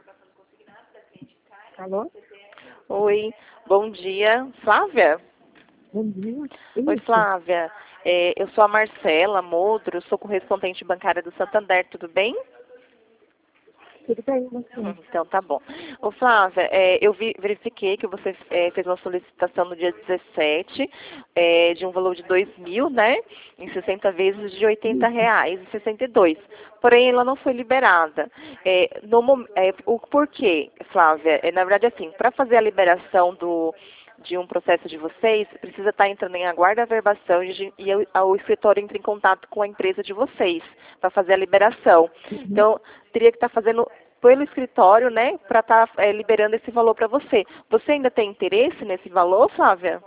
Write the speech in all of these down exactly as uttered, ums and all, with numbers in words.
Alô? Oi, bom dia. Flávia? Bom dia. Oi, Isso. Flávia. É, eu sou a Marcela Modro, sou correspondente bancária do Santander, tudo bem? Tudo bem, você? Hum, Então tá bom. Ô Flávia, é, eu vi- verifiquei que você é, fez uma solicitação no dia dezessete, é, de um valor de dois mil, né? Em sessenta vezes de oitenta reais e sessenta e dois. Porém, ela não foi liberada. É, no, mom- é, o porquê, Flávia? É, na verdade, assim, para fazer a liberação do de um processo de vocês, precisa estar entrando em aguarda averbação e, e o, o escritório entra em contato com a empresa de vocês para fazer a liberação. Então, teria que estar fazendo pelo escritório, né, para estar é, liberando esse valor para você. Você ainda tem interesse nesse valor, Flávia?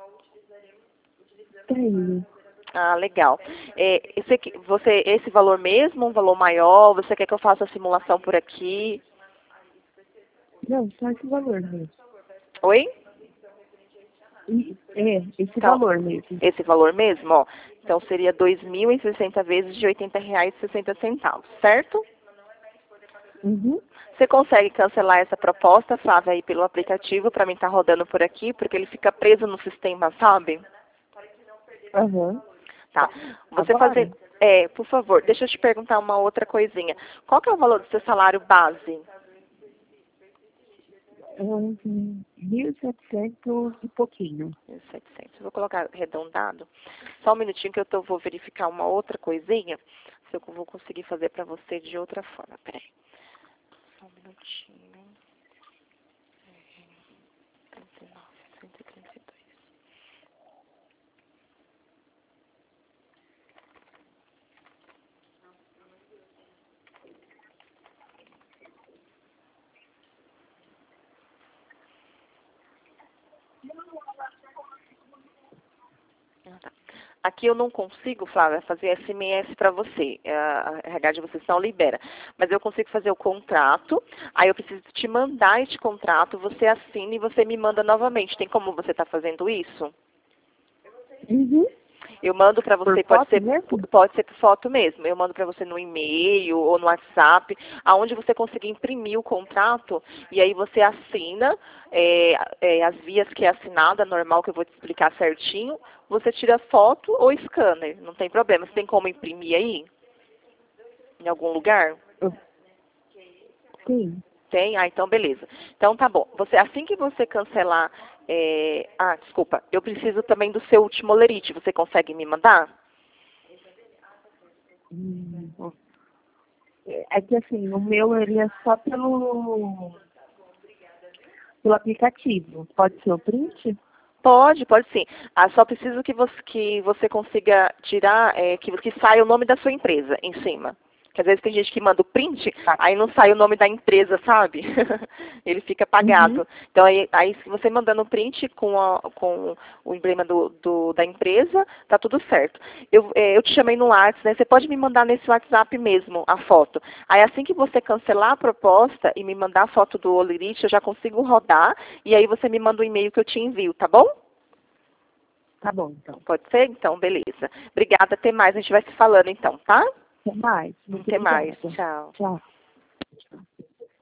Tenho. Ah, legal. É, esse, aqui- você, esse valor mesmo, um valor maior, você quer que eu faça a simulação por aqui? Não, só esse valor mesmo. Oi? E- É, esse Então, valor mesmo. esse valor mesmo, ó. Então, seria dois mil e sessenta vezes de oitenta reais e sessenta centavos, certo? Uhum. Você consegue cancelar essa proposta, Flávia, aí pelo aplicativo, para mim estar rodando por aqui, porque ele fica preso no sistema, sabe? Aham. Tá. Você Agora? fazer... É, por favor, deixa eu te perguntar uma outra coisinha. Qual que é o valor do seu salário base? É uns mil e setecentos e pouquinho. mil e setecentos. Eu vou colocar arredondado. Só um minutinho que eu tô, vou verificar uma outra coisinha, se eu vou conseguir fazer para você de outra forma. Peraí. Só um minutinho. trinta e nove, cento e trinta e dois. Ah, tá. Aqui eu não consigo, Flávia, fazer S M S para você. A R H de vocês não libera. Mas eu consigo fazer o contrato. Aí eu preciso te mandar este contrato, você assina e você me manda novamente. Tem como você estar fazendo isso? Uhum. Eu mando para Por você, pode foto ser, mesmo? pode ser por foto mesmo. Eu mando para você no e-mail ou no WhatsApp, aonde você conseguir imprimir o contrato e aí você assina é, é, as vias que é assinada, normal que eu vou te explicar certinho. Você tira foto ou scanner, não tem problema. Você tem como imprimir aí? Em algum lugar? Eu- Sim. Tem? Ah, então beleza. Então tá bom. Você, assim que você cancelar. é, Ah, desculpa. Eu preciso também do seu último lerite. Você consegue me mandar? Hum, É que assim, o meu ele é só pelo, pelo aplicativo. Pode ser o print? Pode, pode sim. Ah, só preciso que você, que você consiga tirar, é, que, que saia o nome da sua empresa em cima. Porque às vezes tem gente que manda o print, Tá. aí não sai o nome da empresa, sabe? Ele fica Uhum. apagado. Então aí, aí se você mandando o print com, a- com o emblema do, do- da empresa, tá tudo certo. Eu, é, eu te chamei no WhatsApp, né? Você pode me mandar nesse WhatsApp mesmo a foto. Aí assim que você cancelar a proposta e me mandar a foto do Olerite, eu já consigo rodar e aí você me manda o e-mail que eu te envio, tá bom? Tá bom, então. Pode ser? Então, beleza. Obrigada, até mais. A gente vai se falando então, tá? Até mais. Muito Até mais. obrigada. Tchau. Tchau.